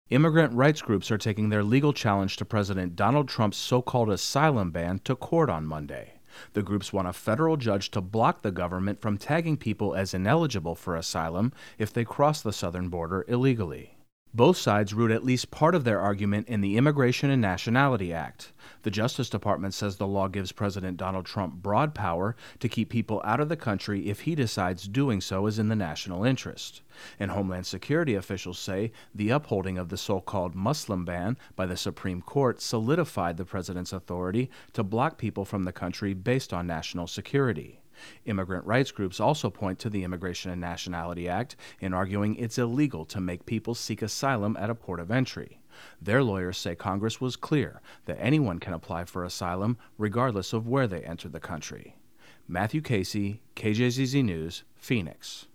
Immigrant rights groups are taking their legal challenge to President Donald Trump's so-called asylum ban to court on Monday. The groups want a federal judge to block the government from tagging people as ineligible for asylum if they cross the southern border illegally. Both sides root at least part of their argument in the Immigration and Nationality Act. The Justice Department says the law gives President Donald Trump broad power to keep people out of the country if he decides doing so is in the national interest. And Homeland Security officials say the upholding of the so-called Muslim ban by the Supreme Court solidified the president's authority to block people from the country based on national security. Immigrant rights groups also point to the Immigration and Nationality Act in arguing it's illegal to make people seek asylum at a port of entry. Their lawyers say Congress was clear that anyone can apply for asylum regardless of where they entered the country. Matthew Casey, KJZZ News, Phoenix.